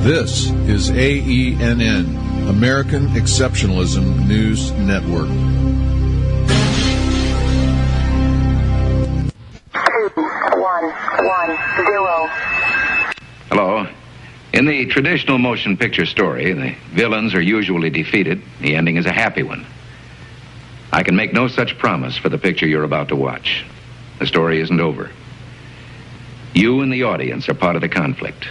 This is AENN, American Exceptionalism News Network. 2110. Hello. In the traditional motion picture story, the villains are usually defeated. The ending is a happy one. I can make no such promise for the picture you're about to watch. The story isn't over. You and the audience are part of the conflict.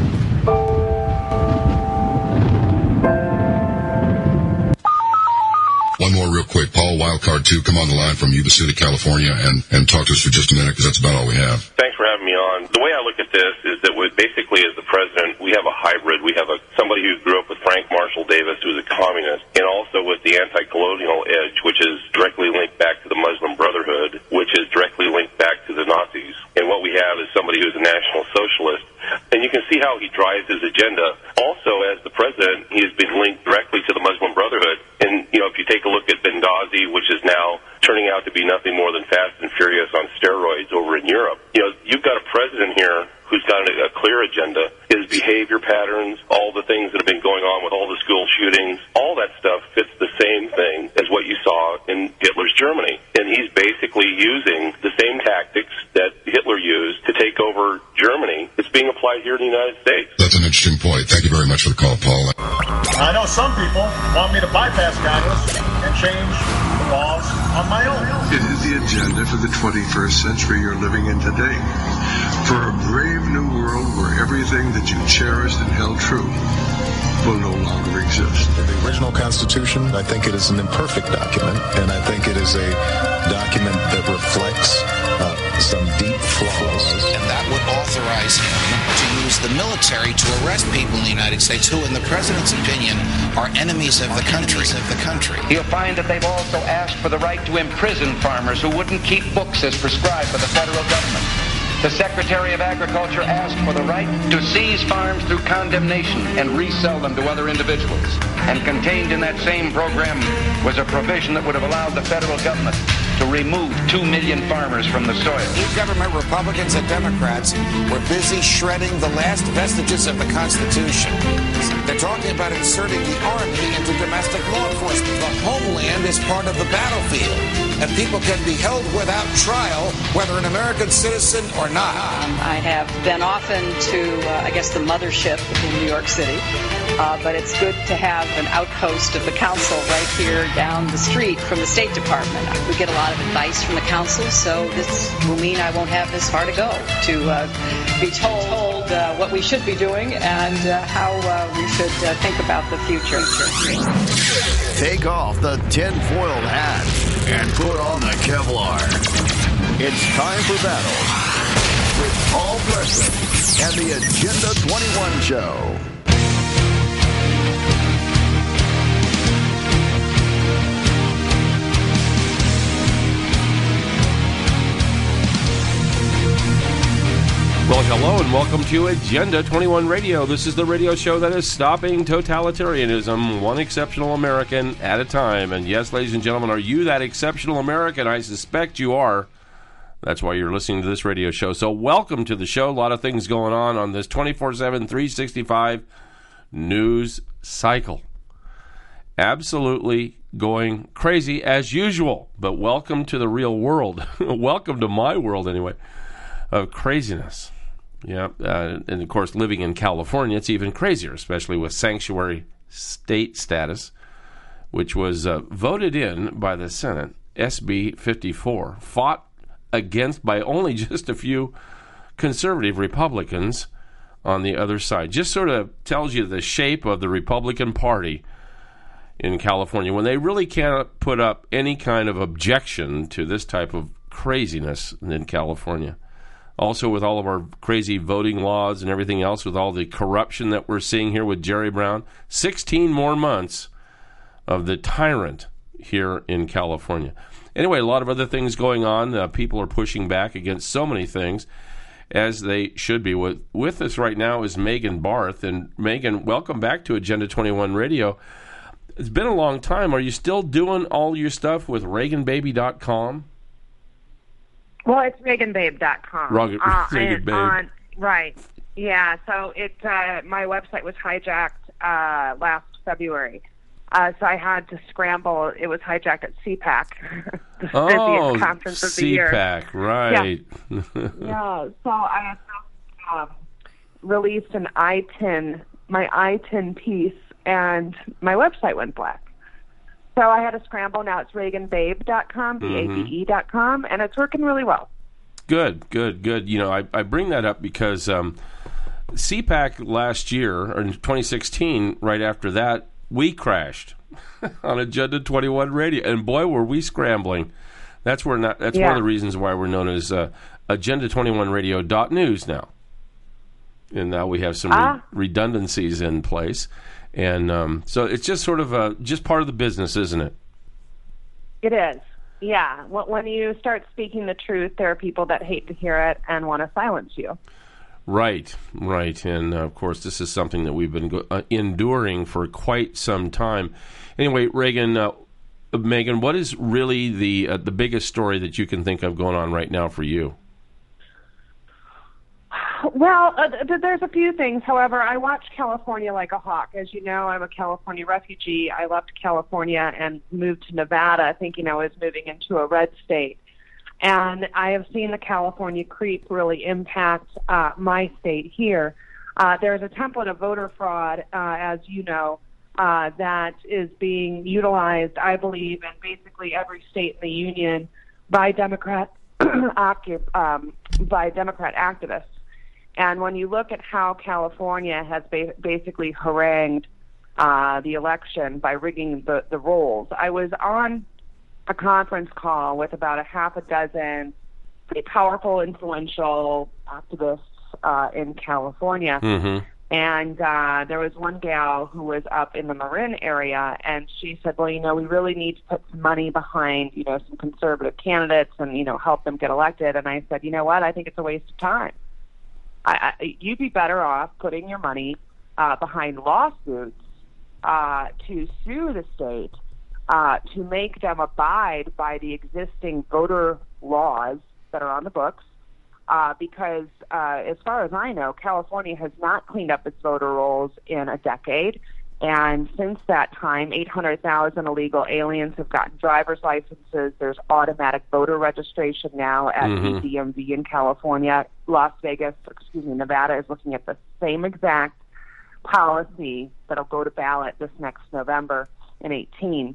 One more real quick. Paul, Wildcard 2, come on the line from Yuba City, California, and talk to us for just a minute, because that's about all we have. Thanks for having me on. The way I look at this is that basically as the president, we have a hybrid. We have somebody who grew up with Frank Marshall Davis, who's a communist, and also with the anti-colonial edge, which is directly linked back to the Muslim Brotherhood, which is directly linked back to the Nazis. And what we have is somebody who's a national socialist. And you can see how he drives his agenda. Also, as the president, he has been linked directly to the Muslim Brotherhood. And, if you take a look at Benghazi, which is now turning out to be nothing more than Fast and Furious on steroids over in Europe, you've got a president here who's got a clear agenda. His behavior patterns, all the things that have been going on with all the school shootings, all that stuff fits the same thing as what you saw in Hitler's Germany. And he's basically using the same tactics that Hitler used to take over Germany. It's being applied here in the United States. That's an interesting point. Thank you very much for the call, Paul. I know some people want me to bypass Congress and change the laws on my own. It is the agenda for the 21st century you're living in today. For a brave new world where everything that you cherished and held true will no longer exist. The original Constitution, I think it is an imperfect document, and I think it is a document that reflects some deep flaws. And that would authorize him to use the military to arrest people in the United States who, in the president's opinion, are enemies of the country. You'll find that they've also asked for the right to imprison farmers who wouldn't keep books as prescribed by the federal government. The Secretary of Agriculture asked for the right to seize farms through condemnation and resell them to other individuals. And contained in that same program was a provision that would have allowed the federal government to remove 2 million farmers from the soil. Government Republicans and Democrats were busy shredding the last vestiges of the Constitution. They're talking about inserting the Army into domestic law enforcement. The homeland is part of the battlefield, and people can be held without trial, whether an American citizen or not. I have been often to, the mothership in New York City, but it's good to have an outpost of the council right here down the street from the State Department. We get a lot of advice from the council, so this will mean I won't have this far to go to be told what we should be doing and how we should think about the future. Take off the tinfoil hat and put on the Kevlar. It's time for battle with Paul Preston and the Agenda 21 Show. Well, hello and welcome to Agenda 21 Radio. This is the radio show that is stopping totalitarianism, one exceptional American at a time. And yes, ladies and gentlemen, are you that exceptional American? I suspect you are. That's why you're listening to this radio show. So welcome to the show. A lot of things going on this 24/7, 365 news cycle. Absolutely going crazy as usual. But welcome to the real world. Welcome to my world, anyway, of craziness. Yeah, and of course, living in California, it's even crazier, especially with sanctuary state status, which was voted in by the Senate, SB 54, fought against by only just a few conservative Republicans on the other side. Just sort of tells you the shape of the Republican Party in California when they really can't put up any kind of objection to this type of craziness in California. Also, with all of our crazy voting laws and everything else, with all the corruption that we're seeing here with Jerry Brown, 16 more months of the tyrant here in California. Anyway, a lot of other things going on. People are pushing back against so many things, as they should be. With us right now is Megan Barth. And Megan, welcome back to Agenda 21 Radio. It's been a long time. Are you still doing all your stuff with ReaganBaby.com? Well, it's ReaganBabe.com. Reagan Babe. Right. Yeah, so my website was hijacked last February. So I had to scramble. It was hijacked at CPAC, the busiest conference of the year. CPAC, right. Yeah, so I had released an my ITIN piece, and my website went black. So I had to scramble. Now it's ReaganBabe.com, BABE.com, and it's working really well. Good. You know, I bring that up because CPAC last year, or in 2016, right after that, we crashed on Agenda 21 Radio, and boy, were we scrambling. That's one of the reasons why we're known as Agenda21Radio.news now. And now we have some redundancies in place, and so it's just sort of just part of the business, isn't it? It is. Yeah. When you start speaking the truth, there are people that hate to hear it and want to silence you. Right. And, of course, this is something that we've been enduring for quite some time. Anyway, Megan, what is really the biggest story that you can think of going on right now for you? Well, there's a few things. However, I watch California like a hawk. As you know, I'm a California refugee. I left California and moved to Nevada thinking I was moving into a red state. And I have seen the California creep really impact my state here. There's a template of voter fraud, as you know, that is being utilized, I believe, in basically every state in the union by Democrat activists. And when you look at how California has basically harangued the election by rigging the rolls, I was on a conference call with about a half a dozen pretty powerful, influential activists in California. Mm-hmm. And there was one gal who was up in the Marin area, and she said, well, we really need to put some money behind, some conservative candidates and, help them get elected. And I said, you know what? I think it's a waste of time. You'd be better off putting your money behind lawsuits to sue the state, to make them abide by the existing voter laws that are on the books, because as far as I know, California has not cleaned up its voter rolls in a decade. And since that time, 800,000 illegal aliens have gotten driver's licenses. There's automatic voter registration now at the DMV in California. Nevada is looking at the same exact policy that'll go to ballot this next November in 2018.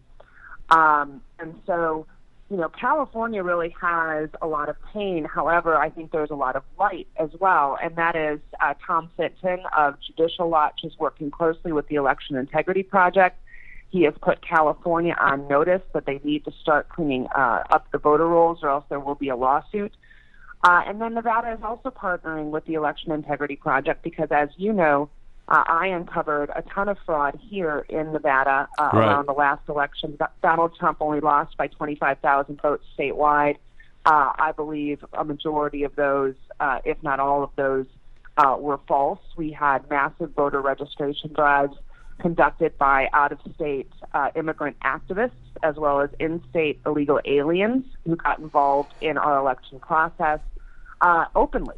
And so, California really has a lot of pain. However, I think there's a lot of light as well, and that is Tom Fitton of Judicial Watch is working closely with the Election Integrity Project. He has put California on notice that they need to start cleaning up the voter rolls, or else there will be a lawsuit. And then Nevada is also partnering with the Election Integrity Project because, as you know, I uncovered a ton of fraud here in Nevada around the last election. Donald Trump only lost by 25,000 votes statewide. I believe a majority of those, if not all of those, were false. We had massive voter registration drives conducted by out-of-state immigrant activists, as well as in-state illegal aliens who got involved in our election process openly.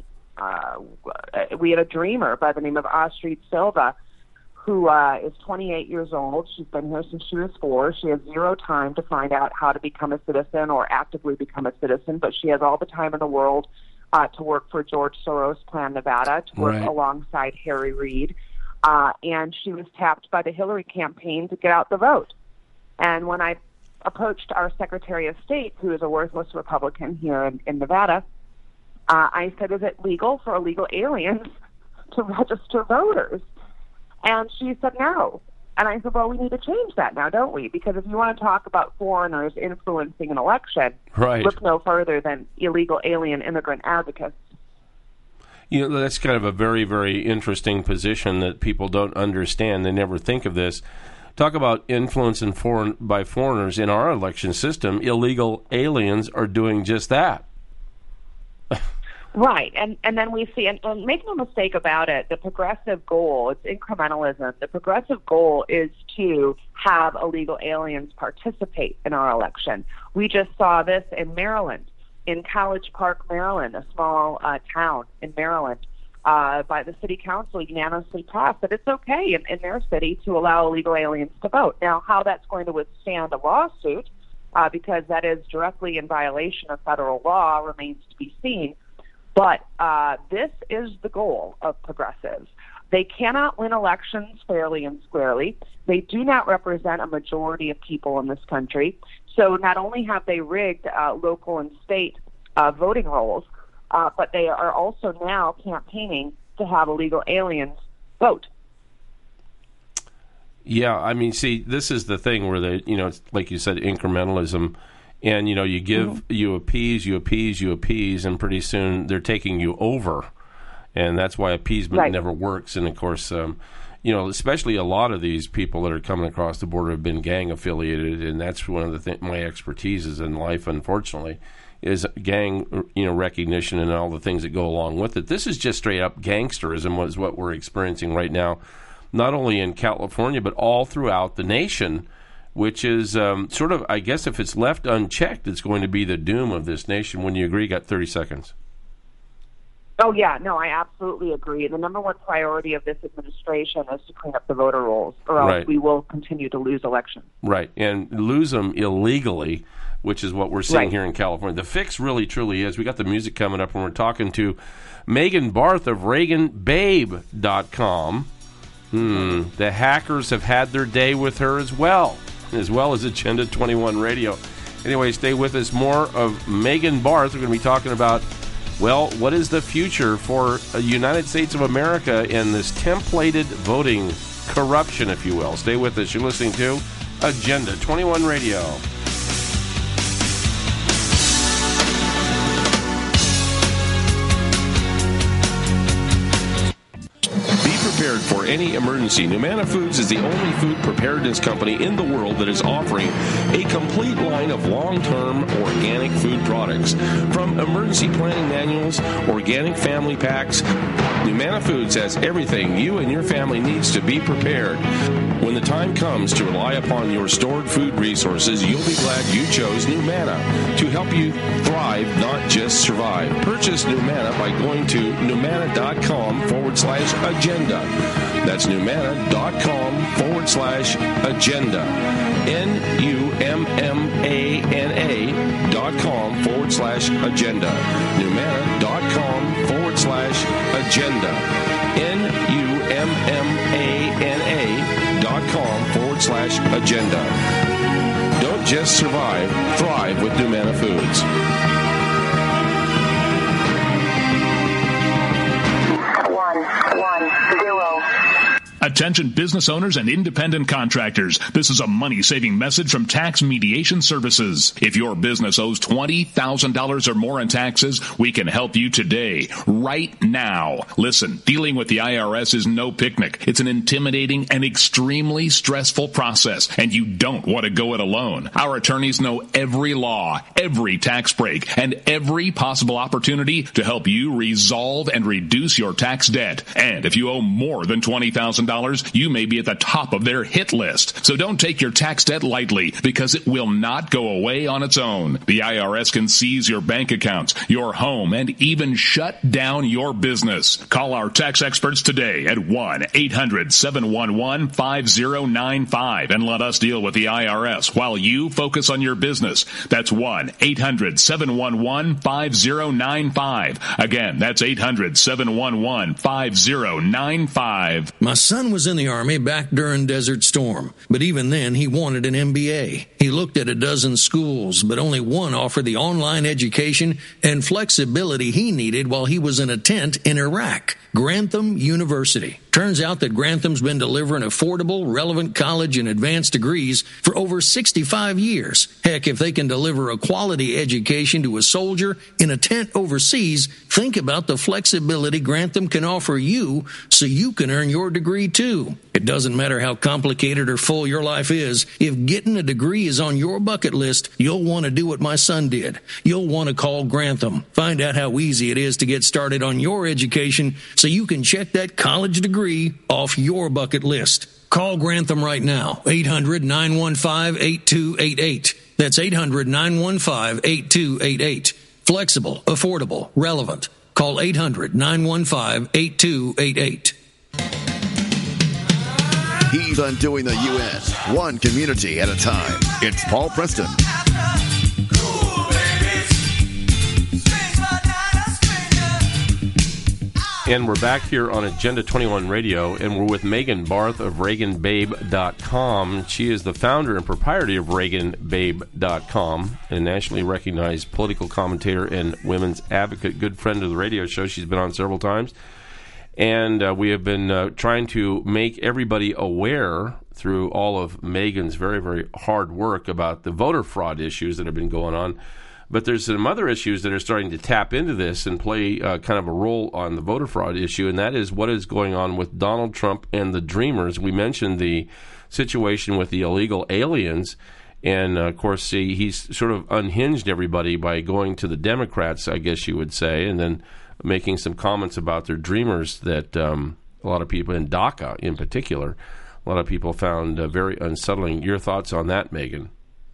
We had a dreamer by the name of Astrid Silva, who is 28 years old. She's been here since she was 4. She has zero time to find out how to become a citizen or actively become a citizen, but she has all the time in the world to work for George Soros Plan Nevada, to work alongside Harry Reid. And she was tapped by the Hillary campaign to get out the vote. And when I approached our Secretary of State, who is a worthless Republican here in Nevada, I said, is it legal for illegal aliens to register voters? And she said no. And I said, well, we need to change that now, don't we? Because if you want to talk about foreigners influencing an election, look no further than illegal alien immigrant advocates. That's kind of a very, very interesting position that people don't understand. They never think of this. Talk about influence by foreigners in our election system. Illegal aliens are doing just that. Right, and then we see, and make no mistake about it, the progressive goal, it's incrementalism, the progressive goal is to have illegal aliens participate in our election. We just saw this in Maryland, in College Park, Maryland, a small town in Maryland. by the city council unanimously passed that it's okay in their city to allow illegal aliens to vote. Now, how that's going to withstand a lawsuit, because that is directly in violation of federal law, remains to be seen. But this is the goal of progressives. They cannot win elections fairly and squarely. They do not represent a majority of people in this country. So not only have they rigged local and state voting rolls, but they are also now campaigning to have illegal aliens vote. Yeah, I mean, see, this is the thing where they, it's like you said, incrementalism, and you give, you appease, and pretty soon they're taking you over, and that's why appeasement never works. And of course, especially a lot of these people that are coming across the border have been gang affiliated, and that's one of the my expertise is in life, unfortunately, is gang recognition and all the things that go along with it. This is just straight up gangsterism, is what we're experiencing right now, not only in California but all throughout the nation, which is sort of, I guess, if it's left unchecked, it's going to be the doom of this nation. Wouldn't you agree? You got 30 seconds. Oh, yeah. No, I absolutely agree. The number one priority of this administration is to clean up the voter rolls, or else we will continue to lose elections. Right, and lose them illegally, which is what we're seeing here in California. The fix really, truly is. We got the music coming up, and we're talking to Megan Barth of ReaganBabe.com. The hackers have had their day with her as well as Agenda 21 Radio. Anyway, stay with us. More of Megan Barth. We're going to be talking about, well, what is the future for the United States of America in this templated voting corruption, if you will. Stay with us. You're listening to Agenda 21 Radio. Prepared for any emergency. Numana Foods is the only food preparedness company in the world that is offering a complete line of long-term organic food products. From emergency planning manuals, organic family packs, Numana Foods has everything you and your family needs to be prepared. When the time comes to rely upon your stored food resources, you'll be glad you chose Numana to help you thrive, not just survive. Purchase Numana by going to Numana.com/agenda. That's Numana.com/agenda. NUMMANA.com/agenda. Numana.com/agenda. NUMMANA.com/agenda. Don't just survive, thrive with Numana Foods. One, zero. Attention business owners and independent contractors. This is a money-saving message from Tax Mediation Services. If your business owes $20,000 or more in taxes, we can help you today, right now. Listen, dealing with the IRS is no picnic. It's an intimidating and extremely stressful process, and you don't want to go it alone. Our attorneys know every law, every tax break, and every possible opportunity to help you resolve and reduce your tax debt. And if you owe more than $20,000, you may be at the top of their hit list. So don't take your tax debt lightly, because it will not go away on its own. The IRS can seize your bank accounts, your home, and even shut down your business. Call our tax experts today at 1-800-711-5095 and let us deal with the IRS while you focus on your business. That's 1-800-711-5095. Again, that's 800-711-5095. My son was in the Army back during Desert Storm, but even then he wanted an MBA. He looked at a dozen schools, but only one offered the online education and flexibility he needed while he was in a tent in Iraq. Grantham University. Turns out that Grantham's been delivering affordable, relevant college and advanced degrees for over 65 years. Heck, if they can deliver a quality education to a soldier in a tent overseas, think about the flexibility Grantham can offer you so you can earn your degree too. It doesn't matter how complicated or full your life is. If getting a degree is on your bucket list, you'll want to do what my son did. You'll want to call Grantham. Find out how easy it is to get started on your education so you can check that college degree off your bucket list. Call Grantham right now, 800-915-8288. That's 800-915-8288. Flexible, affordable, relevant. Call 800-915-8288. He's undoing the U.S. one community at a time. It's Paul Preston. And we're back here on Agenda 21 Radio, and we're with Megan Barth of ReaganBabe.com. She is the founder and proprietor of ReaganBabe.com, a nationally recognized political commentator and women's advocate, good friend of the radio show. She's been on several times. And we have been trying to make everybody aware through all of Megan's very, very hard work about the voter fraud issues that have been going on. But there's some other issues that are starting to tap into this and play kind of a role on the voter fraud issue, and that is what is going on with Donald Trump and the Dreamers. We mentioned the situation with the illegal aliens, and, of course, he's sort of unhinged everybody by going to the Democrats, I guess you would say, and then making some comments about their Dreamers that a lot of people, in DACA in particular, a lot of people found very unsettling. Your thoughts on that, Megan?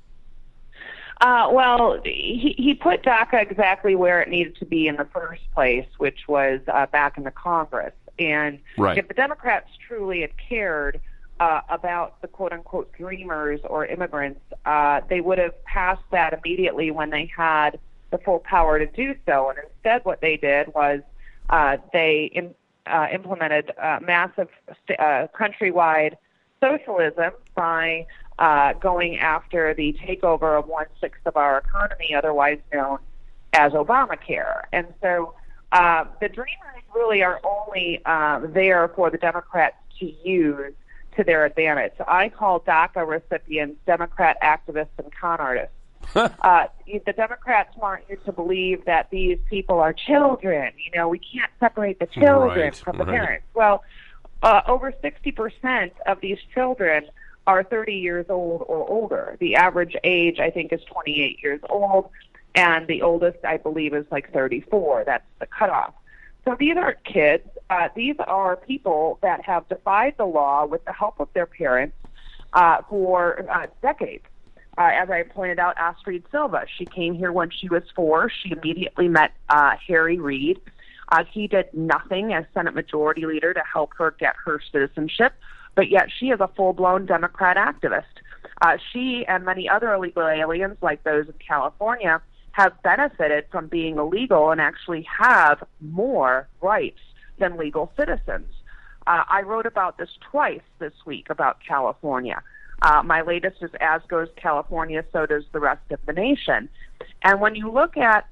Well, he put DACA exactly where it needed to be in the first place, which was back in the Congress. And if the Democrats truly had cared about the quote-unquote Dreamers or immigrants, they would have passed that immediately when they had the full power to do so. And instead what they did was they implemented massive countrywide socialism by going after the takeover of 1/6 of our economy, otherwise known as Obamacare. And so the Dreamers really are only there for the Democrats to use to their advantage. I call DACA recipients Democrat activists and con artists. The Democrats want you to believe that these people are children. You know, we can't separate the children from the parents. Well, over 60% of these children are 30 years old or older. The average age, I think, is 28 years old, and the oldest, I believe, is like 34. That's the cutoff. So these aren't kids. These are people that have defied the law with the help of their parents for decades. As I pointed out, Astrid Silva, she came here when she was 4. She immediately met Harry Reid. He did nothing as Senate Majority Leader to help her get her citizenship, but yet she is a full-blown Democrat activist. She and many other illegal aliens, like those in California, have benefited from being illegal and actually have more rights than legal citizens. I wrote about this twice this week about California. My latest is As Goes California, So Does the Rest of the Nation. And when you look at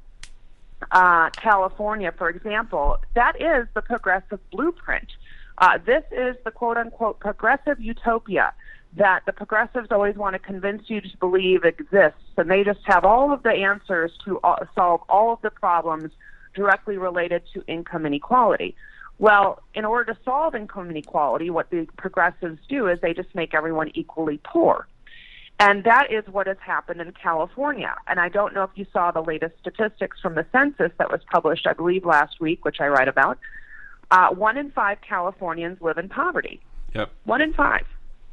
California, for example, that is the progressive blueprint. This is the quote-unquote progressive utopia that the progressives always want to convince you to believe exists, and they just have all of the answers to solve all of the problems directly related to income inequality. Well, in order to solve income inequality, what the progressives do is they just make everyone equally poor. And that is what has happened in California. And I don't know if you saw the latest statistics from the census that was published, I believe, last week, which I write about. 1 in 5 Californians live in poverty. Yep. 1 in 5.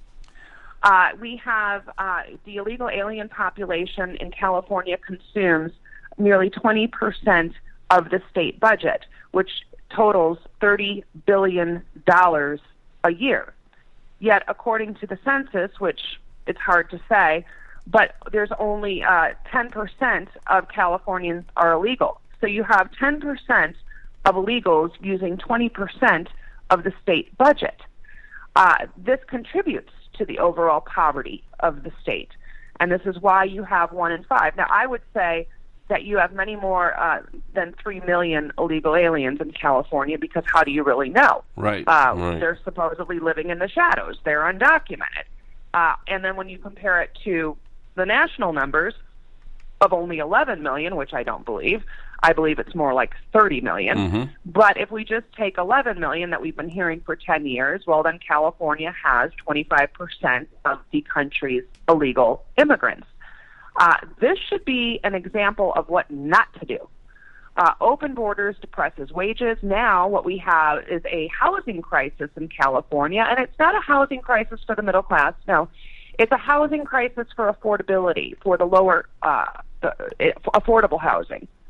We have the illegal alien population in California consumes nearly 20% of the state budget, which totals $30 billion a year. Yet, according to the census, which it's hard to say, but there's only 10% of Californians are illegal. So you have 10% of illegals using 20% of the state budget. This contributes to the overall poverty of the state, and this is why you have 1 in 5. Now, I would say that you have many more than 3 million illegal aliens in California, because how do you really know? Right. They're supposedly living in the shadows. They're undocumented. And then when you compare it to the national numbers of only 11 million, which I don't believe, I believe it's more like 30 million. Mm-hmm. But if we just take 11 million that we've been hearing for 10 years, well, then California has 25% of the country's illegal immigrants. This should be an example of what not to do. Open borders depresses wages. Now what we have is a housing crisis in California, and it's not a housing crisis for the middle class. No, it's a housing crisis for affordability, for the lower affordable housing.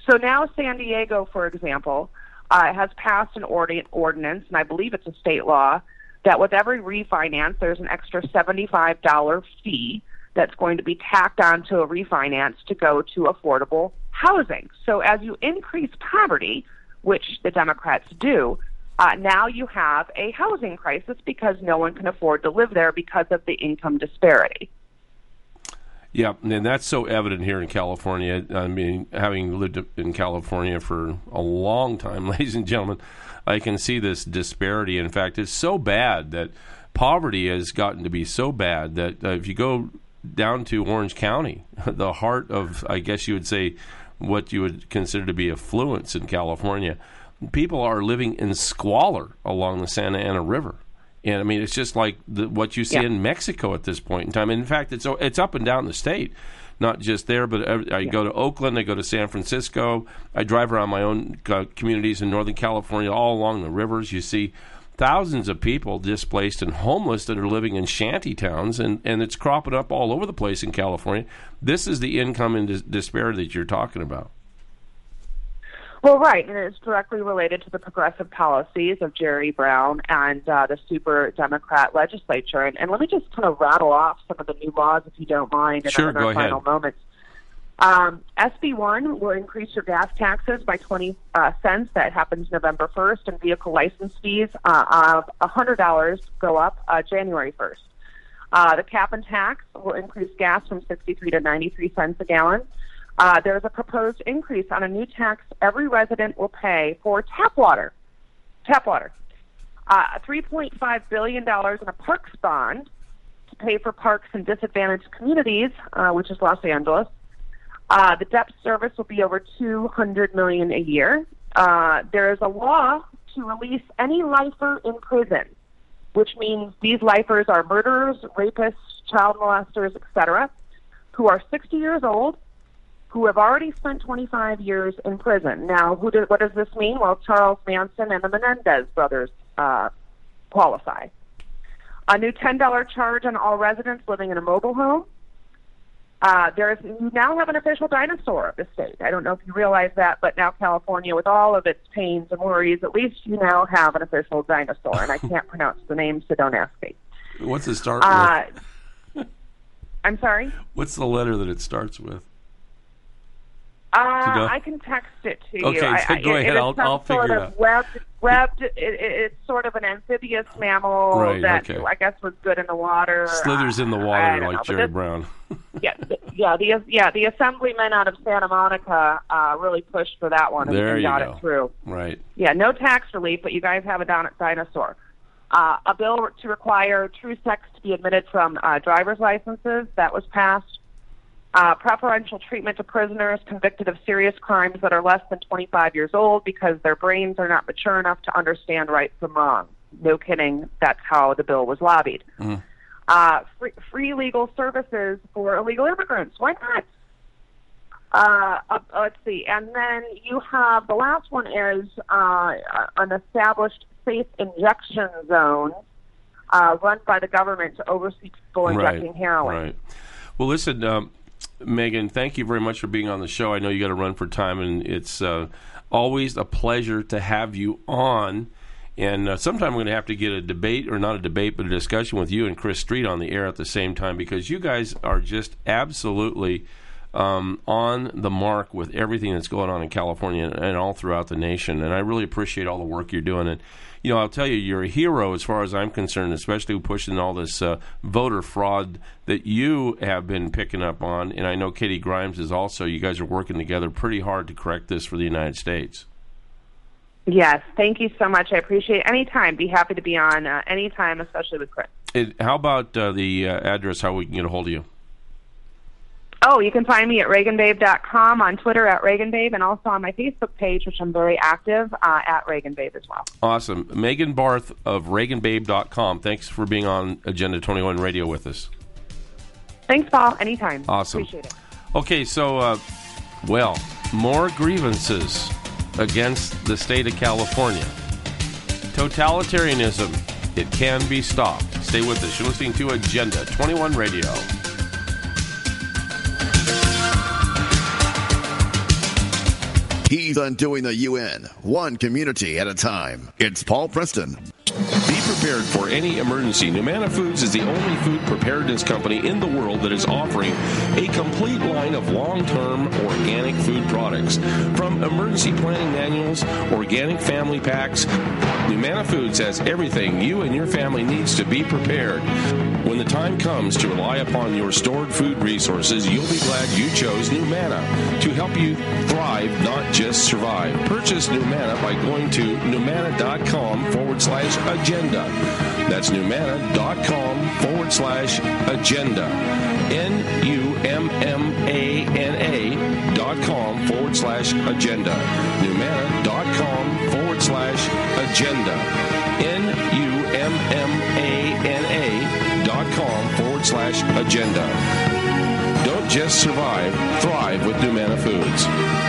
So now San Diego, for example, has passed an ordinance, and I believe it's a state law, that with every refinance, there's an extra $75 fee that's going to be tacked onto a refinance to go to affordable housing. So as you increase poverty, which the Democrats do, now you have a housing crisis because no one can afford to live there because of the income disparity. Yeah, and that's so evident here in California. I mean, having lived in California for a long time, ladies and gentlemen, I can see this disparity. In fact, it's so bad that poverty has gotten to be so bad that if you go down to Orange County, the heart of, I guess you would say, what you would consider to be affluence in California, people are living in squalor along the Santa Ana River. And, I mean, it's just like what you see in Mexico at this point in time. And in fact, it's up and down the state, not just there, but I go to Oakland, I go to San Francisco, I drive around my own communities in Northern California, all along the rivers. You see thousands of people displaced and homeless that are living in shanty towns, and it's cropping up all over the place in California. This is the income and disparity that you're talking about. Well, right, and it's directly related to the progressive policies of Jerry Brown and the super Democrat legislature. And let me just kind of rattle off some of the new laws, if you don't mind, in our final moments. SB 1 will increase your gas taxes by 20 cents. That happens November 1st, and vehicle license fees of $100 go up January 1st. The cap and tax will increase gas from 63 to 93 cents a gallon. There's a proposed increase on a new tax every resident will pay for tap water. $3.5 billion in a parks bond to pay for parks in disadvantaged communities, which is Los Angeles. The debt service will be over $200 million a year. There is a law to release any lifer in prison, which means these lifers are murderers, rapists, child molesters, etc., who are 60 years old, who have already spent 25 years in prison. Now, what does this mean? Well, Charles Manson and the Menendez brothers qualify. A new $10 charge on all residents living in a mobile home. You now have an official dinosaur of the state. I don't know if you realize that, but now California, with all of its pains and worries, at least you now have an official dinosaur. And I can't pronounce the name, so don't ask me. What's it start with? I'm sorry? What's the letter that it starts with? I can text it to you. Okay, go ahead. I'll figure it out. Webbed. It's sort of an amphibious mammal that I guess was good in the water. Slithers in the water like Jerry Brown. The assemblyman out of Santa Monica really pushed for that one and got it through. Right. Yeah, no tax relief, but you guys have a dinosaur. A bill to require true sex to be admitted from driver's licenses, that was passed. Preferential treatment to prisoners convicted of serious crimes that are less than 25 years old because their brains are not mature enough to understand right from wrong. No kidding, that's how the bill was lobbied. Free legal services for illegal immigrants. Why not? Let's see. And then you have, the last one is an established safe injection zone run by the government to oversee people injecting heroin. Right. Well, listen, Megan, thank you very much for being on the show. I know you got to run for time, and it's always a pleasure to have you on. And sometime we're going to have to get a debate, or not a debate, but a discussion with you and Chris Street on the air at the same time, because you guys are just absolutely on the mark with everything that's going on in California and all throughout the nation. And I really appreciate all the work you're doing. And I'll tell you, you're a hero as far as I'm concerned, especially pushing all this voter fraud that you have been picking up on. And I know Katie Grimes is also. You guys are working together pretty hard to correct this for the United States. Yes, thank you so much. I appreciate it. Anytime. Be happy to be on anytime, especially with Chris. How about the address, how we can get a hold of you? Oh, you can find me at ReaganBabe.com, on Twitter at ReaganBabe, and also on my Facebook page, which I'm very active, at ReaganBabe as well. Awesome. Megan Barth of ReaganBabe.com. Thanks for being on Agenda 21 Radio with us. Thanks, Paul. Anytime. Awesome. Appreciate it. Okay, so, more grievances against the state of California. Totalitarianism, it can be stopped. Stay with us. You're listening to Agenda 21 Radio. He's undoing the UN, one community at a time. It's Paul Preston. Be prepared for any emergency. Numana Foods is the only food preparedness company in the world that is offering a complete line of long-term organic food products. From emergency planning manuals, organic family packs, Numana Foods has everything you and your family needs to be prepared. When the time comes to rely upon your stored food resources, you'll be glad you chose Numana to help you thrive, not just survive. Purchase Numana by going to numana.com/agenda. That's numana.com/agenda. NUMMANA.com/agenda. numana.com/agenda. NUMMANA.com/agenda. Don't just survive, thrive with Numana Foods.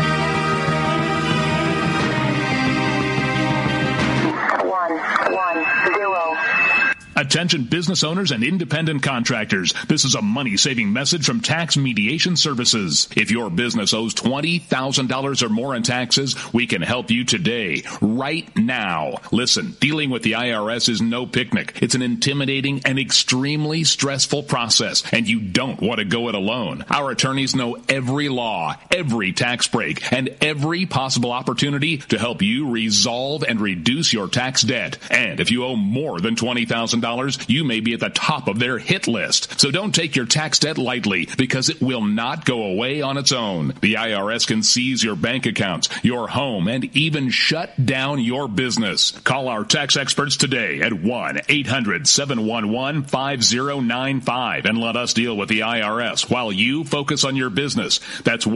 One, zero. Attention business owners and independent contractors. This is a money-saving message from Tax Mediation Services. If your business owes $20,000 or more in taxes, we can help you today, right now. Listen, dealing with the IRS is no picnic. It's an intimidating and extremely stressful process, and you don't want to go it alone. Our attorneys know every law, every tax break, and every possible opportunity to help you resolve and reduce your tax debt. And if you owe more than $20,000, you may be at the top of their hit list. So don't take your tax debt lightly, because it will not go away on its own. The IRS can seize your bank accounts, your home, and even shut down your business. Call our tax experts today at 1-800-711-5095 and let us deal with the IRS while you focus on your business. That's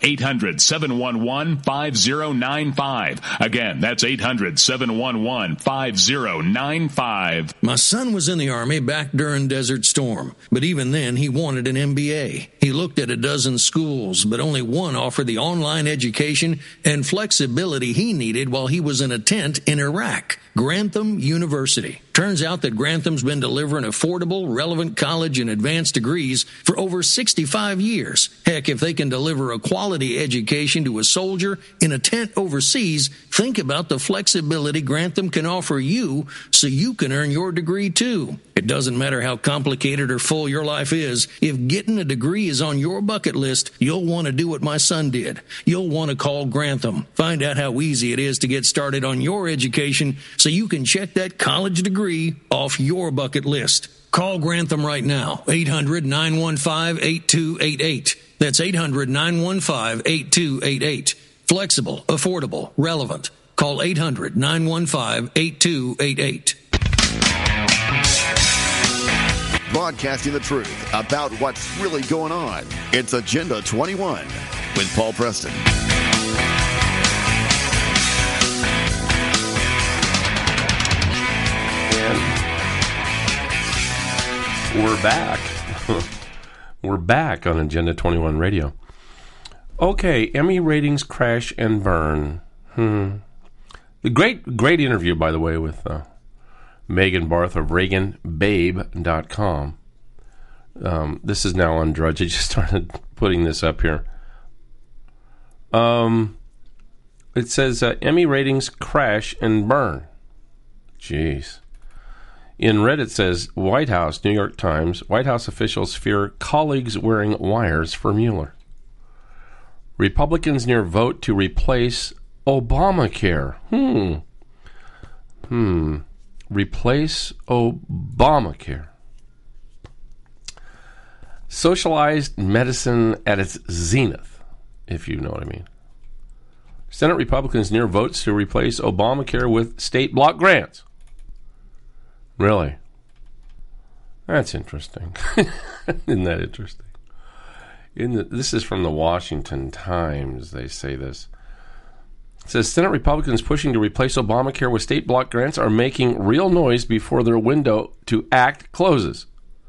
1-800-711-5095. Again, that's 800-711-5095. My son was in the Army back during Desert Storm, but even then he wanted an MBA. He looked at a dozen schools, but only one offered the online education and flexibility he needed while he was in a tent in Iraq. Grantham University. Turns out that Grantham's been delivering affordable, relevant college and advanced degrees for over 65 years. Heck, if they can deliver a quality education to a soldier in a tent overseas, think about the flexibility Grantham can offer you so you can earn your degree too. It doesn't matter how complicated or full your life is. If getting a degree is on your bucket list, you'll want to do what my son did. You'll want to call Grantham. Find out how easy it is to get started on your education so you can check that college degree off your bucket list. Call Grantham right now, 800-915-8288. That's 800-915-8288. Flexible, affordable, relevant. Call 800-915-8288. Broadcasting the truth about what's really going on. It's Agenda 21 with Paul Preston. We're back. We're back on Agenda 21 Radio. Okay, Emmy ratings crash and burn. The great interview, by the way, with Megan Barth of ReaganBabe.com. This is now on Drudge. I just started putting this up here. It says Emmy ratings crash and burn. Jeez. In red, it says White House, New York Times, White House officials fear colleagues wearing wires for Mueller. Republicans near vote to replace Obamacare. Replace Obamacare. Socialized medicine at its zenith, if you know what I mean. Senate Republicans near votes to replace Obamacare with state block grants. Really? That's interesting. Isn't that interesting? This is from the Washington Times. They say this. It says, Senate Republicans pushing to replace Obamacare with state block grants are making real noise before their window to act closes.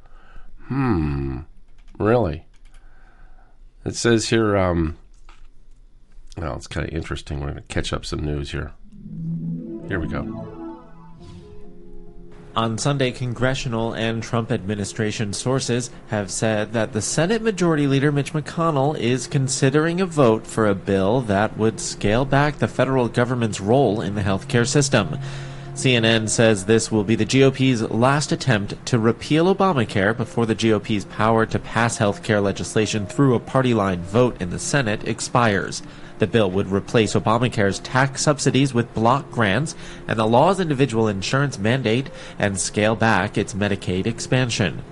Really? It says here, well, it's kind of interesting. We're going to catch up some news here. Here we go. On Sunday, congressional and Trump administration sources have said that the Senate Majority Leader Mitch McConnell is considering a vote for a bill that would scale back the federal government's role in the healthcare system. CNN says this will be the GOP's last attempt to repeal Obamacare before the GOP's power to pass healthcare legislation through a party-line vote in the Senate expires. The bill would replace Obamacare's tax subsidies with block grants and the law's individual insurance mandate and scale back its Medicaid expansion.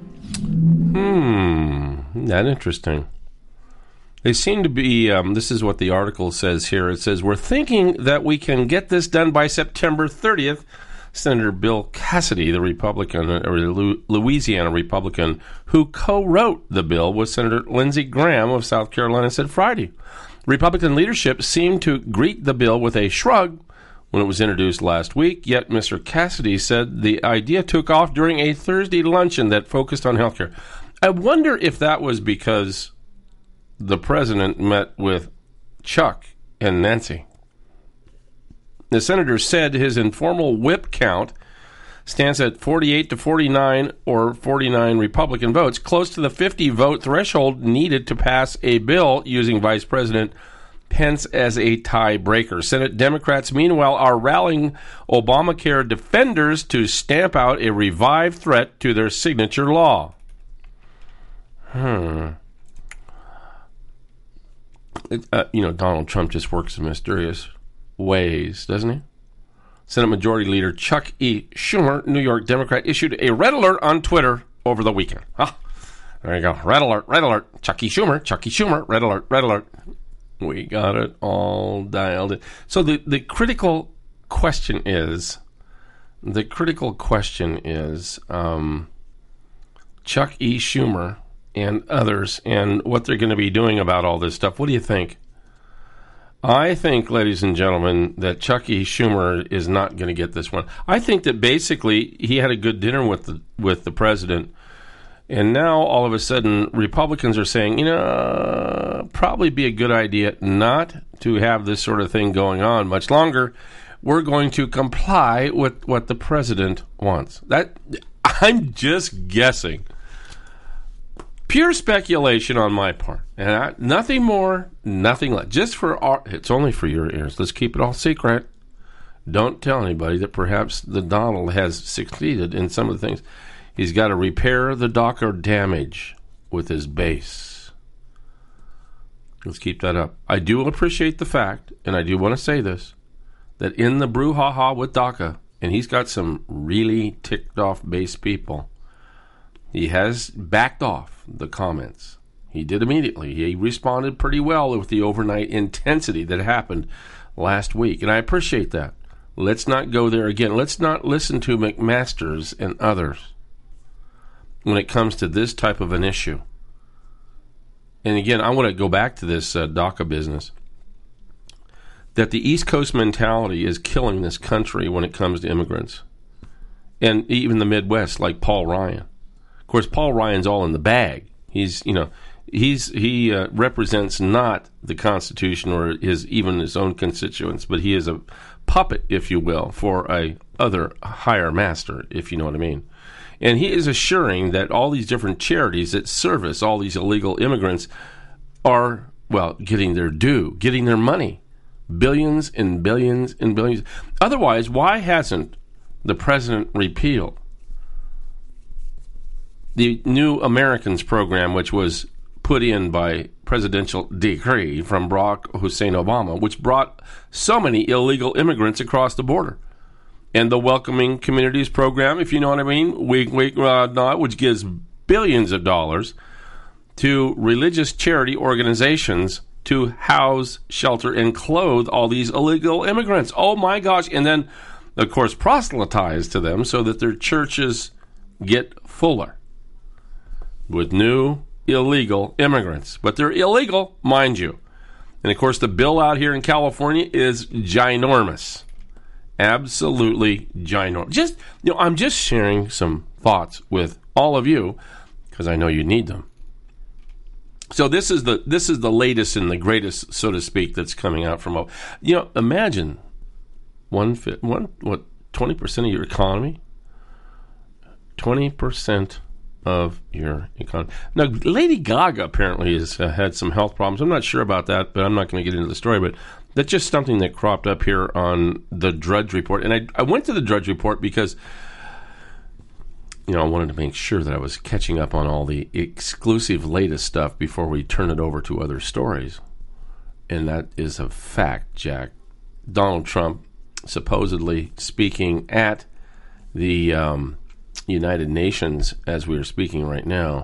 That's interesting. They seem to be, this is what the article says here. It says, we're thinking that we can get this done by September 30th. Senator Bill Cassidy, the Republican, or the Louisiana Republican, who co-wrote the bill with Senator Lindsey Graham of South Carolina, said Friday. Republican leadership seemed to greet the bill with a shrug when it was introduced last week, yet Mr. Cassidy said the idea took off during a Thursday luncheon that focused on health care. I wonder if that was because the president met with Chuck and Nancy. The senator said his informal whip count stands at 48 to 49 or 49 Republican votes, close to the 50-vote threshold needed to pass a bill using Vice President Pence as a tiebreaker. Senate Democrats, meanwhile, are rallying Obamacare defenders to stamp out a revived threat to their signature law. Donald Trump just works in mysterious ways, doesn't he? Senate Majority Leader Chuck E. Schumer, New York Democrat, issued a red alert on Twitter over the weekend. There you go. Red alert. Chuck E. Schumer, red alert. We got it all dialed in. So the critical question is, Chuck E. Schumer and others and what they're going to be doing about all this stuff. What do you think? I think, ladies and gentlemen, that Chuck E. Schumer is not going to get this one. I think that basically he had a good dinner with the president, and now all of a sudden Republicans are saying, probably be a good idea not to have this sort of thing going on much longer. We're going to comply with what the president wants. That I'm just guessing. Pure speculation on my part, and nothing more, nothing less. Just for it's only for your ears. Let's keep it all secret. Don't tell anybody that perhaps the Donald has succeeded in some of the things. He's got to repair the DACA damage with his base. Let's keep that up. I do appreciate the fact, and I do want to say this, that in the brouhaha with DACA, and he's got some really ticked off base people, he has backed off the comments. He did immediately. He responded pretty well with the overnight intensity that happened last week, and I appreciate that. Let's not go there again. Let's not listen to McMasters and others when it comes to this type of an issue. And again, I want to go back to this DACA business. That the East Coast mentality is killing this country when it comes to immigrants. And even the Midwest, like Paul Ryan. Of course, Paul Ryan's all in the bag. He represents not the Constitution or even his own constituents, but he is a puppet, if you will, for a other higher master, if you know what I mean. And he is assuring that all these different charities that service all these illegal immigrants are, getting their due, getting their money. Billions and billions and billions. Otherwise, why hasn't the president repealed the New Americans program, which was put in by presidential decree from Barack Hussein Obama, which brought so many illegal immigrants across the border? And the Welcoming Communities program, if you know what I mean, which gives billions of dollars to religious charity organizations to house, shelter, and clothe all these illegal immigrants. Oh my gosh. And then, of course, proselytize to them so that their churches get fuller with new illegal immigrants. But they're illegal, mind you. And of course, the bill out here in California is ginormous. Absolutely ginormous. I'm just sharing some thoughts with all of you because I know you need them. So this is the latest and the greatest, so to speak, that's coming out from. Imagine 20% of your economy 20% of your economy. Now, Lady Gaga apparently has had some health problems. I'm not sure about that, but I'm not going to get into the story. But that's just something that cropped up here on the Drudge Report. And I went to the Drudge Report because, I wanted to make sure that I was catching up on all the exclusive latest stuff before we turn it over to other stories. And that is a fact, Jack. Donald Trump supposedly speaking at the United Nations as we are speaking right now.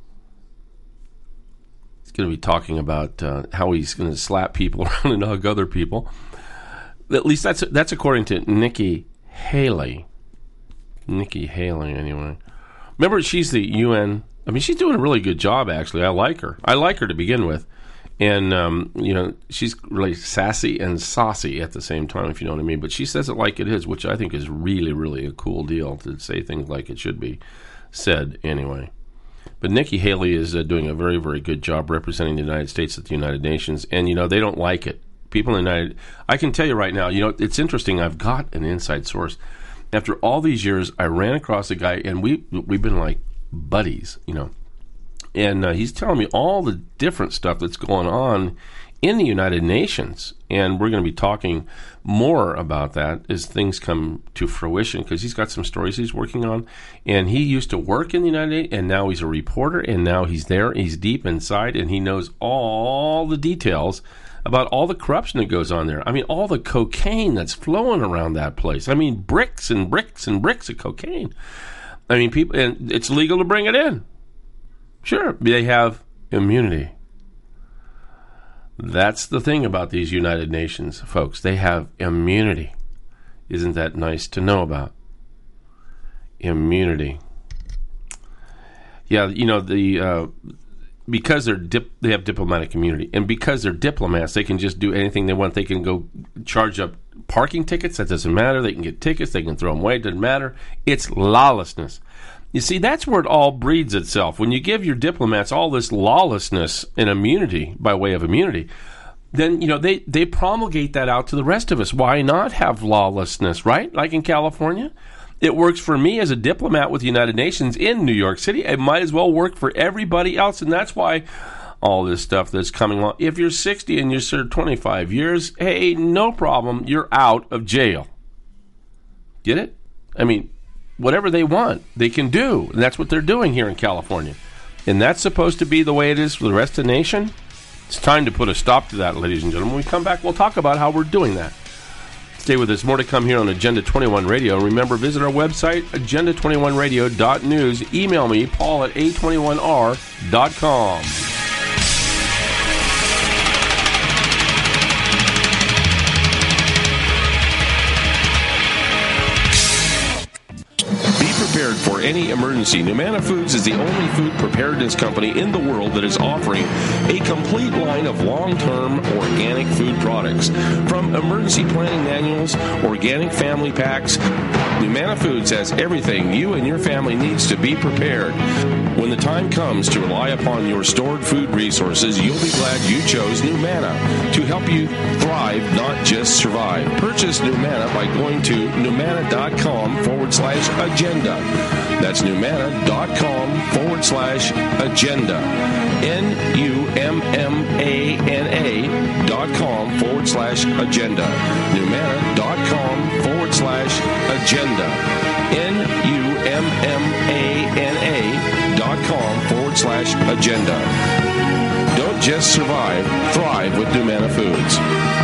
He's going to be talking about how he's going to slap people around and hug other people. At least that's according to Nikki Haley. Nikki Haley, anyway. Remember, she's the UN. I mean, she's doing a really good job, actually. I like her. I like her to begin with. And, she's really sassy and saucy at the same time, if you know what I mean. But she says it like it is, which I think is really, really a cool deal, to say things like it should be said anyway. But Nikki Haley is doing a very, very good job representing the United States at the United Nations. And, they don't like it. People in the United... I can tell you right now, it's interesting. I've got an inside source. After all these years, I ran across a guy, and we've been like buddies, And he's telling me all the different stuff that's going on in the United Nations. And we're going to be talking more about that as things come to fruition, because he's got some stories he's working on. And he used to work in the United Nations, and now he's a reporter, and now he's there. He's deep inside, and he knows all the details about all the corruption that goes on there. I mean, all the cocaine that's flowing around that place. I mean, bricks and bricks and bricks of cocaine. I mean, people, and it's legal to bring it in. Sure, they have immunity. That's the thing about these United Nations, folks. They have immunity. Isn't that nice to know about? Immunity. Yeah, because they have diplomatic immunity, and because they're diplomats, they can just do anything they want. They can go charge up parking tickets. That doesn't matter. They can get tickets. They can throw them away. It doesn't matter. It's lawlessness. You see, that's where it all breeds itself. When you give your diplomats all this lawlessness and immunity by way of immunity, then, they promulgate that out to the rest of us. Why not have lawlessness, right? Like in California. It works for me as a diplomat with the United Nations in New York City. It might as well work for everybody else, and that's why all this stuff that's coming along. If you're 60 and you served 25 years, hey, no problem. You're out of jail. Get it? I mean, whatever they want, they can do. And that's what they're doing here in California. And that's supposed to be the way it is for the rest of the nation. It's time to put a stop to that, ladies and gentlemen. When we come back, we'll talk about how we're doing that. Stay with us. More to come here on Agenda 21 Radio. Remember, visit our website, agenda21radio.news. Email me, Paul at a21r.com. Prepared for any emergency. Numanna Foods is the only food preparedness company in the world that is offering a complete line of long-term organic food products. From emergency planning manuals, organic family packs, Numanna Foods has everything you and your family needs to be prepared. When the time comes to rely upon your stored food resources, you'll be glad you chose Numanna to help you thrive, not just survive. Purchase Numanna by going to numanna.com/agenda. That's numanna.com/agenda. NUMMANA.com/agenda. numanna.com/agenda. NUMMANA.com/agenda. Don't just survive, thrive with Numanna Foods.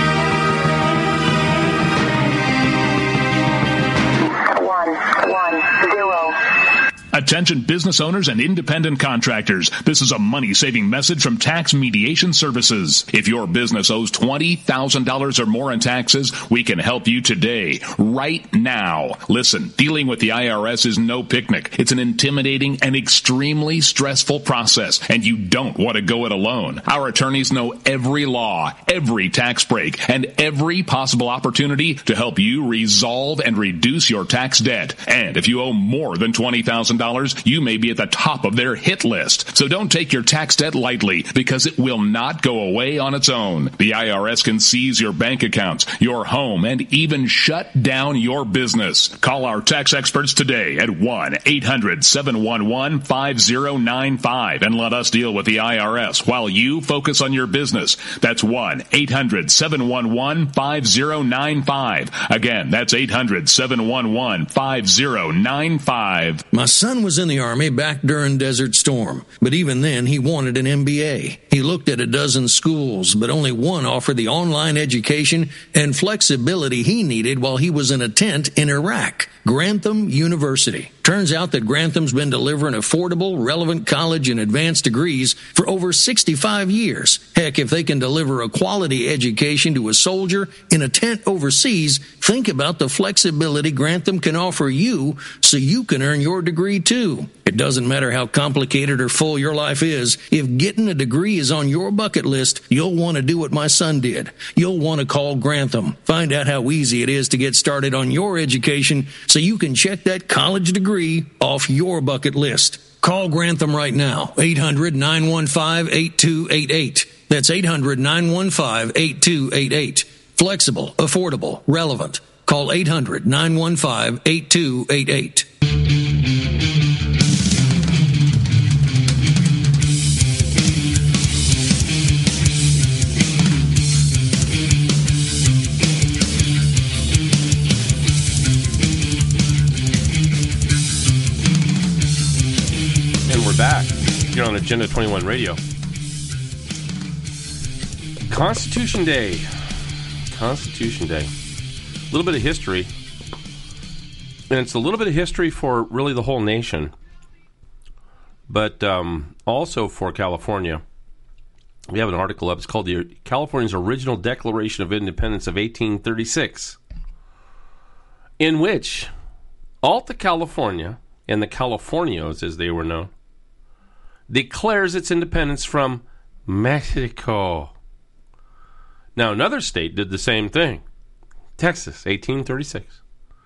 Attention business owners and independent contractors. This is a money-saving message from Tax Mediation Services. If your business owes $20,000 or more in taxes, we can help you today, right now. Listen, dealing with the IRS is no picnic. It's an intimidating and extremely stressful process, and you don't want to go it alone. Our attorneys know every law, every tax break, and every possible opportunity to help you resolve and reduce your tax debt. And if you owe more than $20,000, $20,000, you may be at the top of their hit list. So don't take your tax debt lightly, because it will not go away on its own. The IRS can seize your bank accounts, your home, and even shut down your business. Call our tax experts today at 1-800-711-5095 and let us deal with the IRS while you focus on your business. That's 1-800-711-5095. Again, that's 800-711-5095. My son was in the Army back during Desert Storm, but even then he wanted an MBA. He looked at a dozen schools, but only one offered the online education and flexibility he needed while he was in a tent in Iraq. Grantham University. Turns out that Grantham's been delivering affordable, relevant college and advanced degrees for over 65 years. Heck, if they can deliver a quality education to a soldier in a tent overseas, think about the flexibility Grantham can offer you so you can earn your degree too. It doesn't matter how complicated or full your life is. If getting a degree is on your bucket list, you'll want to do what my son did. You'll want to call Grantham. Find out how easy it is to get started on your education so you can check that college degree off your bucket list. Call Grantham right now, 800-915-8288. That's 800-915-8288. Flexible, affordable, relevant. Call 800-915-8288. Back here on Agenda 21 Radio. Constitution Day. Constitution Day. A little bit of history. And it's a little bit of history for really the whole nation. But also for California. We have an article up. It's called California's Original Declaration of Independence of 1836. In which Alta California, and the Californios as they were known, declares its independence from Mexico. Now, another state did the same thing. Texas, 1836.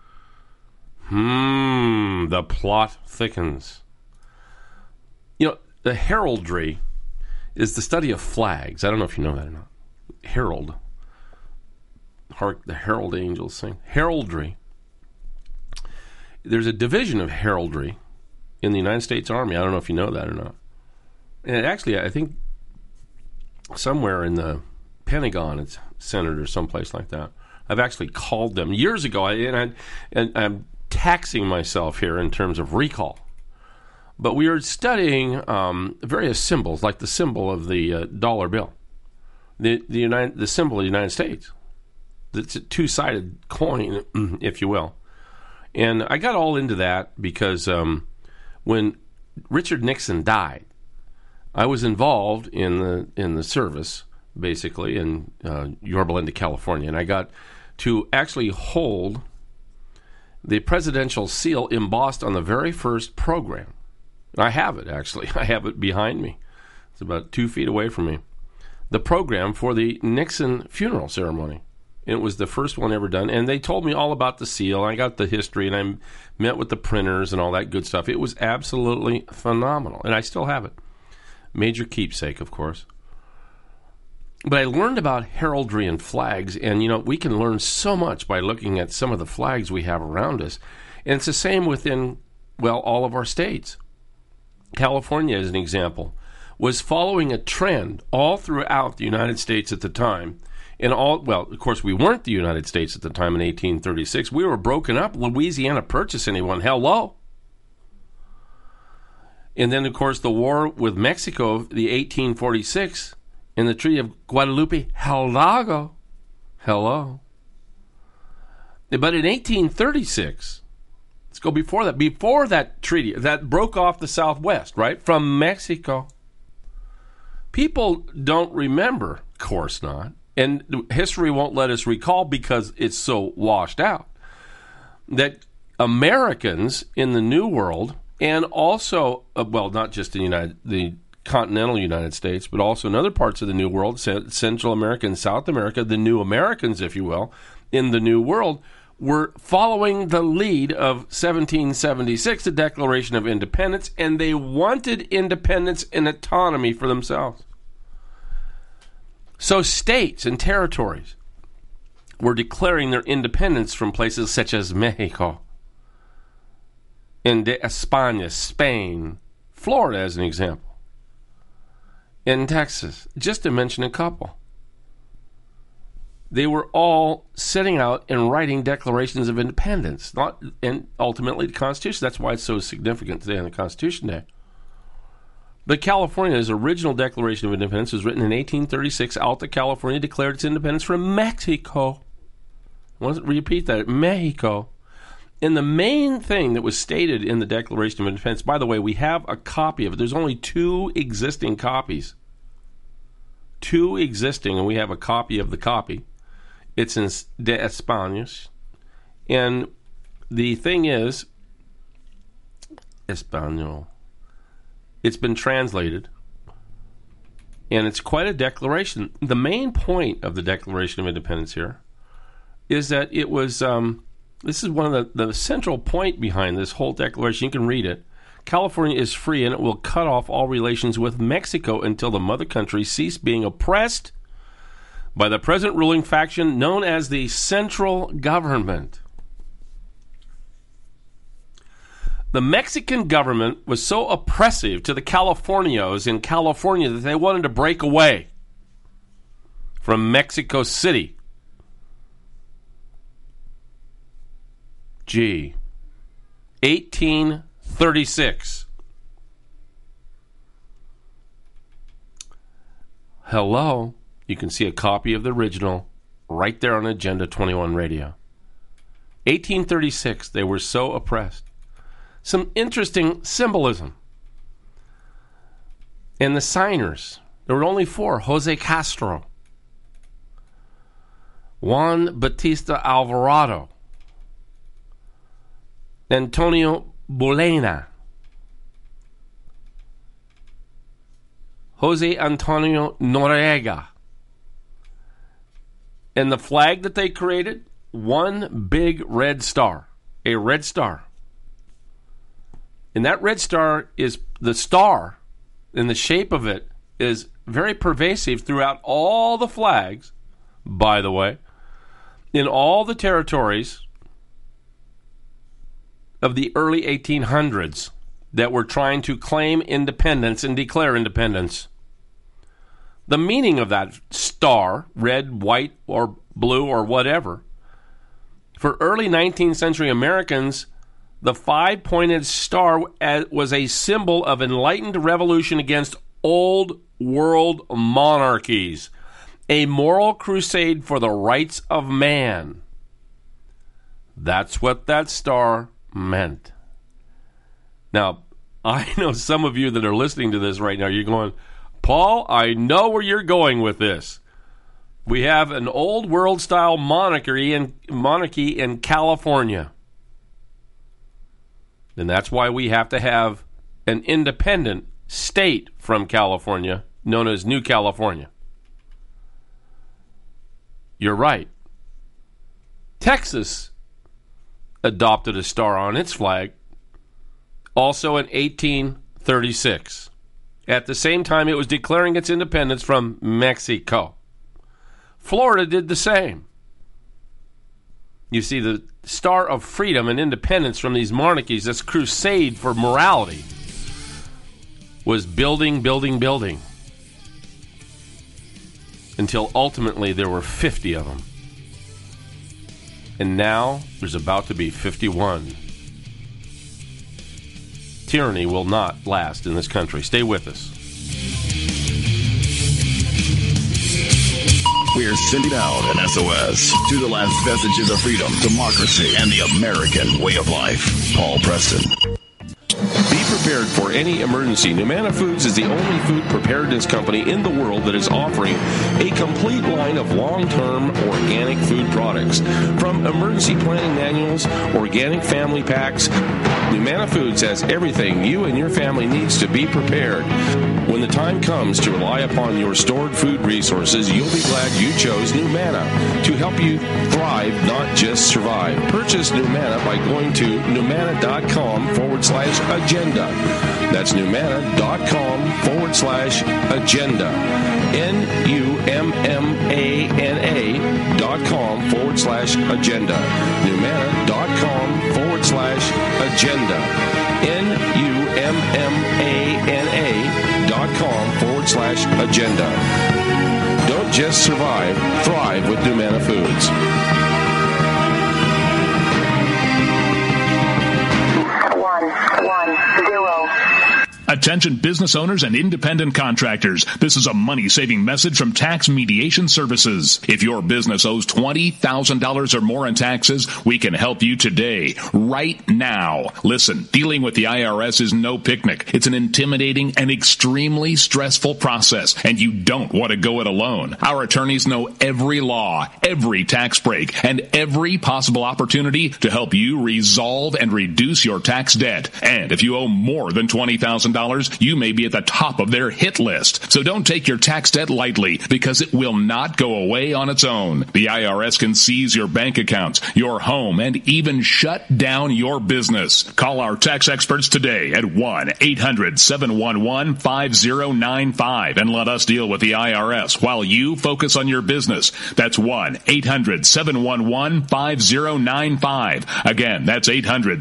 The plot thickens. You know, the heraldry is the study of flags. I don't know if you know that or not. Herald. Hark the herald angels sing. Heraldry. There's a division of heraldry in the United States Army. I don't know if you know that or not. And actually, I think somewhere in the Pentagon, it's Senate or someplace like that. I've actually called them years ago, and I'm taxing myself here in terms of recall. But we were studying various symbols, like the symbol of the dollar bill, the symbol of the United States. It's a two-sided coin, if you will. And I got all into that because when Richard Nixon died, I was involved in the service, basically, in Yorba Linda, California, and I got to actually hold the presidential seal embossed on the very first program. I have it, actually. I have it behind me. It's about 2 feet away from me. The program for the Nixon funeral ceremony. It was the first one ever done, and they told me all about the seal. I got the history, and I met with the printers and all that good stuff. It was absolutely phenomenal, and I still have it. Major keepsake, of course. But I learned about heraldry and flags, and, you know, we can learn so much by looking at some of the flags we have around us. And it's the same within, well, all of our states. California, as an example, was following a trend all throughout the United States at the time. And well, of course, we weren't the United States at the time in 1836. We were broken up. Louisiana purchased anyone. Hello. And then, of course, the war with Mexico, the 1846, and the Treaty of Guadalupe Hidalgo. Hello. But in 1836, let's go before that treaty, that broke off the Southwest, right, from Mexico. People don't remember, of course not, and history won't let us recall because it's so washed out, that Americans in the New World, and also, well, not just in the continental United States, but also in other parts of the New World, Central America and South America, the New Americans, if you will, in the New World, were following the lead of 1776, the Declaration of Independence, and they wanted independence and autonomy for themselves. So states and territories were declaring their independence from places such as Mexico, in España, Spain, Florida as an example, in Texas, just to mention a couple. They were all sitting out and writing declarations of independence, and ultimately the Constitution. That's why it's so significant today on the Constitution Day. But California's original Declaration of Independence was written in 1836. Alta California declared its independence from Mexico. I want to repeat that, Mexico. And the main thing that was stated in the Declaration of Independence, by the way, we have a copy of it. There's only 2 existing copies. 2 existing, and we have a copy of the copy. It's in de España. And the thing is, Espanol. It's been translated. And it's quite a declaration. The main point of the Declaration of Independence here is that it was, this is one of the central point behind this whole declaration. You can read it. California is free and it will cut off all relations with Mexico until the mother country cease being oppressed by the present ruling faction known as the Central Government. The Mexican government was so oppressive to the Californios in California that they wanted to break away from Mexico City. 1836. Hello. You can see a copy of the original right there on Agenda 21 Radio. 1836, they were so oppressed. Some interesting symbolism. And the signers, there were only 4. Jose Castro, Juan Bautista Alvarado, Antonio Bolena, Jose Antonio Noriega. And the flag that they created, one big red star, a red star. And that red star is the star, and the shape of it is very pervasive throughout all the flags, by the way, in all the territories of the early 1800s that were trying to claim independence and declare independence. The meaning of that star, red, white, or blue, or whatever, for early 19th century Americans, the 5-pointed star was a symbol of enlightened revolution against old world monarchies, a moral crusade for the rights of man. That's what that star meant. Now, I know some of you that are listening to this right now, you're going, Paul, I know where you're going with this. We have an old world style monarchy in California. And that's why we have to have an independent state from California known as New California. You're right. Texas adopted a star on its flag also in 1836. At the same time, it was declaring its independence from Mexico. Florida did the same. You see, the star of freedom and independence from these monarchies, this crusade for morality, was building, until ultimately there were 50 of them. And now there's about to be 51. Tyranny will not last in this country. Stay with us. We're sending out an SOS to the last vestiges of freedom, democracy, and the American way of life. Paul Preston. Be prepared for any emergency. Numanna Foods is the only food preparedness company in the world that is offering a complete line of long-term organic food products. From emergency planning manuals, organic family packs, Numana Foods has everything you and your family needs to be prepared. When the time comes to rely upon your stored food resources, you'll be glad you chose Numana to help you thrive, not just survive. Purchase Numana by going to numana.com/agenda. That's numana.com/agenda. NUMMANA.com/agenda. Numana.com/agenda. NUMMANA.com/agenda. Don't just survive, thrive with Numana Foods. Attention business owners and independent contractors. This is a money-saving message from Tax Mediation Services. If your business owes $20,000 or more in taxes, we can help you today, right now. Listen, dealing with the IRS is no picnic. It's an intimidating and extremely stressful process, and you don't want to go it alone. Our attorneys know every law, every tax break, and every possible opportunity to help you resolve and reduce your tax debt. And if you owe more than $20,000, you may be at the top of their hit list. So don't take your tax debt lightly, because it will not go away on its own. The IRS can seize your bank accounts, your home, and even shut down your business. Call our tax experts today at 1-800-711-5095 and let us deal with the IRS while you focus on your business. That's 1-800-711-5095. Again, that's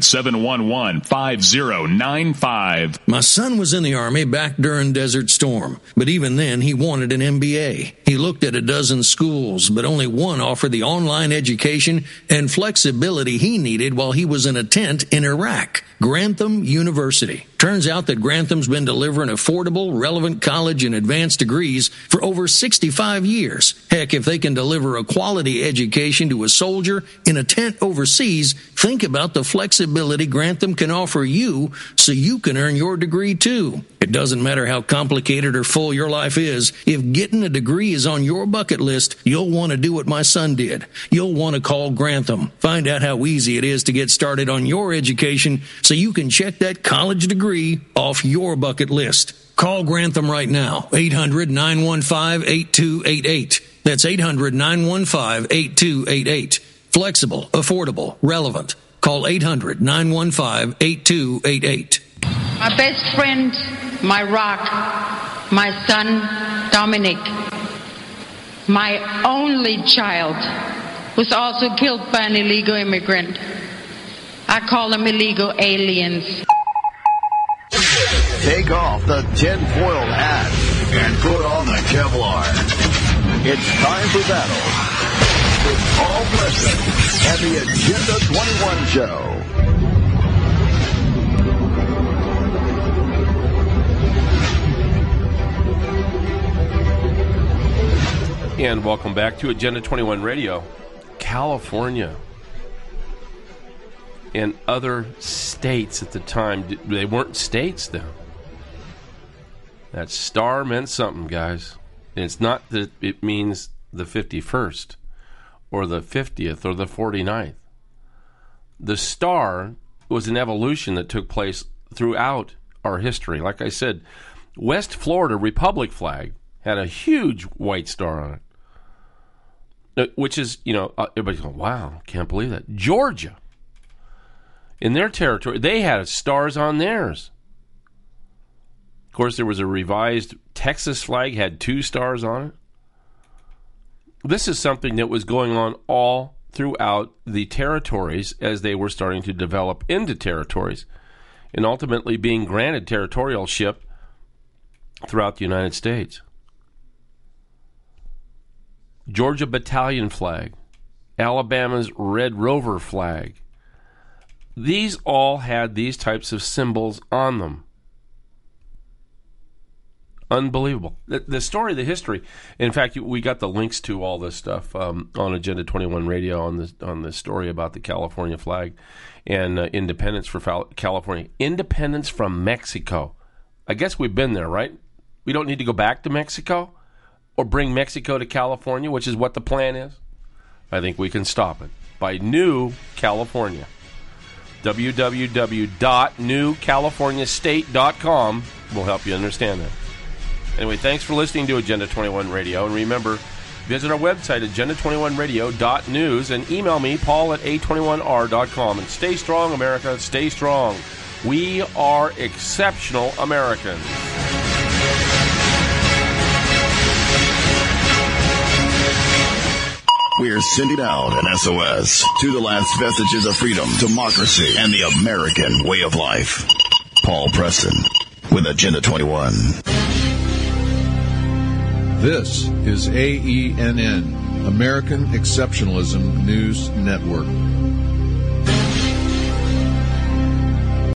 800-711-5095. My son was in the Army back during Desert Storm, but even then he wanted an MBA. He looked at a dozen schools, but only one offered the online education and flexibility he needed while he was in a tent in Iraq, Grantham University. Turns out that Grantham's been delivering affordable, relevant college and advanced degrees for over 65 years. Heck, if they can deliver a quality education to a soldier in a tent overseas, think about the flexibility Grantham can offer you so you can earn your degree too. It doesn't matter how complicated or full your life is. If getting a degree is on your bucket list, you'll want to do what my son did. You'll want to call Grantham. Find out how easy it is to get started on your education so you can check that college degree off your bucket list. Call Grantham right now, 800-915-8288. That's 800-915-8288. Flexible, affordable, relevant. Call 800-915-8288. My best friend, my rock, my son, Dominic, my only child, was also killed by an illegal immigrant. I call them illegal aliens. Take off the tinfoil hat and put on the Kevlar. It's time for battle with Paul Preston and the Agenda 21 Show. And welcome back to Agenda 21 Radio. California and other states at the time, they weren't states then. That star meant something, guys. And it's not that it means the 51st or the 50th or the 49th. The star was an evolution that took place throughout our history. Like I said, West Florida Republic flag had a huge white star on it, which is, everybody's going, wow, can't believe that. Georgia, in their territory, they had stars on theirs. Of course, there was a revised Texas flag, had 2 stars on it. This is something that was going on all throughout the territories as they were starting to develop into territories and ultimately being granted territorialship throughout the United States. Georgia Battalion flag, Alabama's Red Rover flag. These all had these types of symbols on them. Unbelievable. The story, the history. In fact, we got the links to all this stuff on Agenda 21 Radio on the story about the California flag and independence for California. Independence from Mexico. I guess we've been there, right? We don't need to go back to Mexico or bring Mexico to California, which is what the plan is. I think we can stop it by New California. www.newcaliforniastate.com will help you understand that. Anyway, thanks for listening to Agenda 21 Radio. And remember, visit our website, agenda21radio.news, and email me, Paul at a21r.com. And stay strong, America. Stay strong. We are exceptional Americans. We're sending out an SOS to the last vestiges of freedom, democracy, and the American way of life. Paul Preston with Agenda 21. This is AENN, American Exceptionalism News Network.